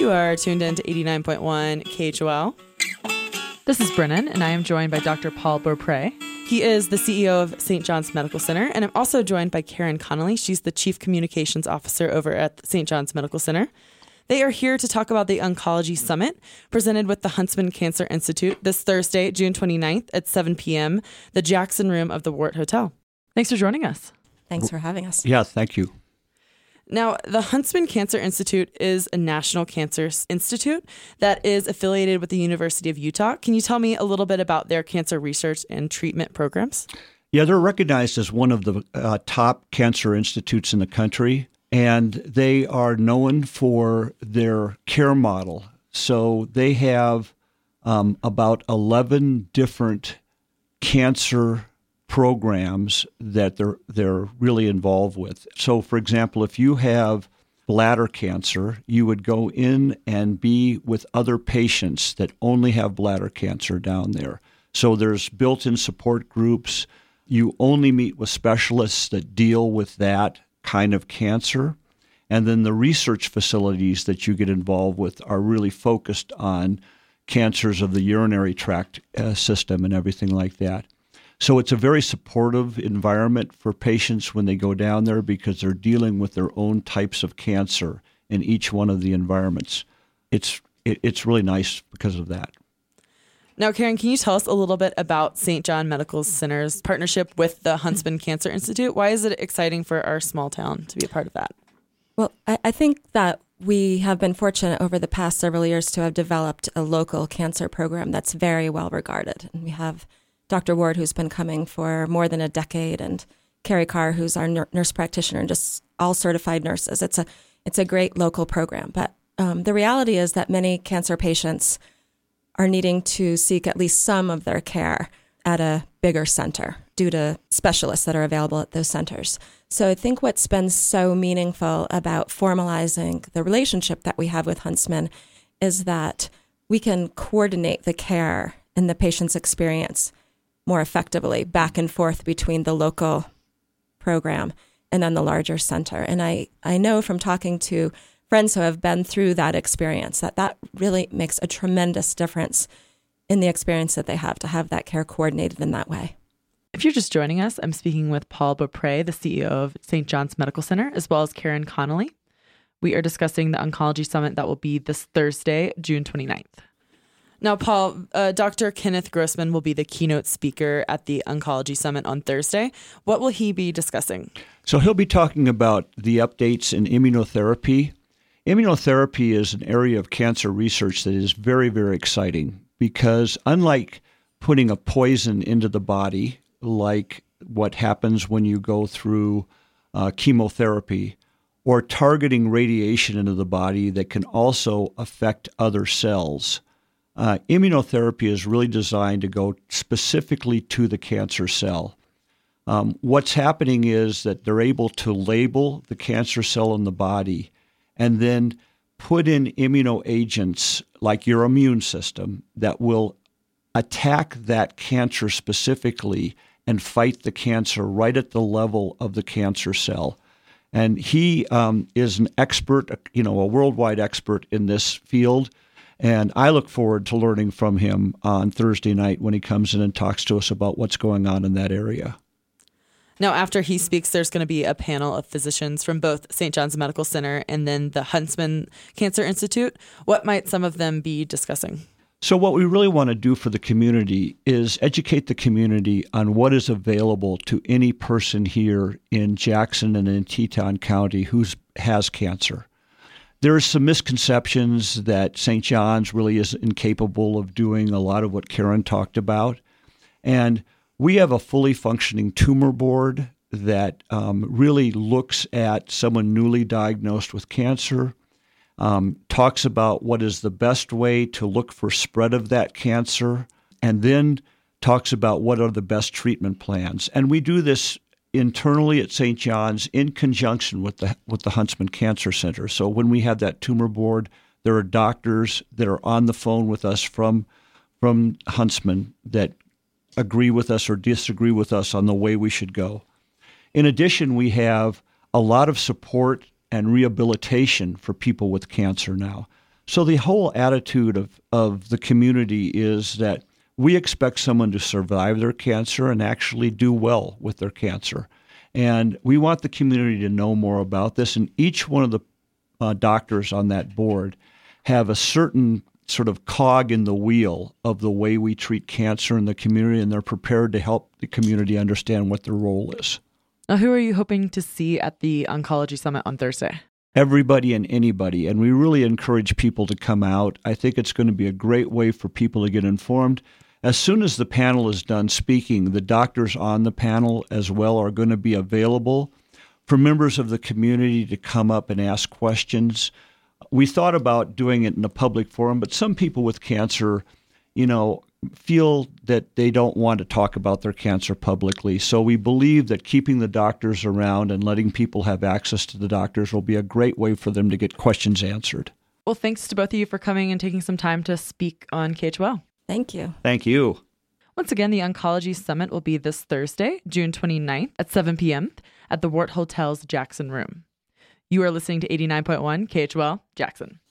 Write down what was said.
You are tuned in to 89.1 KHOL. This is Brennan, and I am joined by Dr. Paul Beaupre. He is the CEO of St. John's Medical Center, and I'm also joined by Karen Connolly. She's the Chief Communications Officer over at St. John's Medical Center. They are here to talk about the Oncology Summit presented with the Huntsman Cancer Institute this Thursday, June 29th at 7 p.m., the Jackson Room of the Wart Hotel. Thanks for joining us. Thanks for having us. Yeah, thank you. Now, the Huntsman Cancer Institute is a national cancer institute that is affiliated with the University of Utah. Can you tell me a little bit about their cancer research and treatment programs? Yeah, they're recognized as one of the top cancer institutes in the country, and they are known for their care model. So they have about 11 different cancer programs that they're really involved with. So, for example, if you have bladder cancer, you would go in and be with other patients that only have bladder cancer down there. So there's built-in support groups. You only meet with specialists that deal with that kind of cancer. And then the research facilities that you get involved with are really focused on cancers of the urinary tract system and everything like that. So it's a very supportive environment for patients when they go down there because they're dealing with their own types of cancer in each one of the environments. It's really nice because of that. Now, Karen, can you tell us a little bit about St. John Medical Center's partnership with the Huntsman Cancer Institute? Why is it exciting for our small town to be a part of that? Well, I think that we have been fortunate over the past several years to have developed a local cancer program that's very well regarded. And we have Dr. Ward, who's been coming for more than a decade, and Carrie Carr, who's our nurse practitioner, and just all certified nurses. It's a great local program. But the reality is that many cancer patients are needing to seek at least some of their care at a bigger center due to specialists that are available at those centers. So I think what's been so meaningful about formalizing the relationship that we have with Huntsman is that we can coordinate the care and the patient's experience more effectively back and forth between the local program and then the larger center. And I know from talking to friends who have been through that experience that really makes a tremendous difference in the experience that they have to have that care coordinated in that way. If you're just joining us, I'm speaking with Paul Beaupre, the CEO of St. John's Medical Center, as well as Karen Connolly. We are discussing the Oncology Summit that will be this Thursday, June 29th. Now, Paul, Dr. Kenneth Grossman will be the keynote speaker at the Oncology Summit on Thursday. What will he be discussing? So he'll be talking about the updates in immunotherapy. Immunotherapy is an area of cancer research that is very, very exciting because unlike putting a poison into the body, like what happens when you go through chemotherapy, or targeting radiation into the body that can also affect other cells, immunotherapy is really designed to go specifically to the cancer cell. What's happening is that they're able to label the cancer cell in the body and then put in immunoagents like your immune system that will attack that cancer specifically and fight the cancer right at the level of the cancer cell. And he is an expert, a worldwide expert in this field. And I look forward to learning from him on Thursday night when he comes in and talks to us about what's going on in that area. Now, after he speaks, there's going to be a panel of physicians from both St. John's Medical Center and then the Huntsman Cancer Institute. What might some of them be discussing? So what we really want to do for the community is educate the community on what is available to any person here in Jackson and in Teton County who has cancer. There are some misconceptions that St. John's really is incapable of doing a lot of what Karen talked about. And we have a fully functioning tumor board that really looks at someone newly diagnosed with cancer, talks about what is the best way to look for spread of that cancer, and then talks about what are the best treatment plans. And we do this internally at St. John's in conjunction with the Huntsman Cancer Center. So when we have that tumor board, there are doctors that are on the phone with us from Huntsman that agree with us or disagree with us on the way we should go. In addition, we have a lot of support and rehabilitation for people with cancer now. So the whole attitude of the community is that we expect someone to survive their cancer and actually do well with their cancer. And we want the community to know more about this. And each one of the doctors on that board have a certain sort of cog in the wheel of the way we treat cancer in the community, and they're prepared to help the community understand what their role is. Now, who are you hoping to see at the Oncology Summit on Thursday? Everybody and anybody, and we really encourage people to come out. I think it's going to be a great way for people to get informed. As soon as the panel is done speaking, the doctors on the panel as well are going to be available for members of the community to come up and ask questions. We thought about doing it in a public forum, but some people with cancer, feel that they don't want to talk about their cancer publicly. So we believe that keeping the doctors around and letting people have access to the doctors will be a great way for them to get questions answered. Well, thanks to both of you for coming and taking some time to speak on KHOL. Thank you. Thank you. Once again, the Oncology Summit will be this Thursday, June 29th at 7 p.m. at the Wart Hotel's Jackson Room. You are listening to 89.1 KHOL Jackson.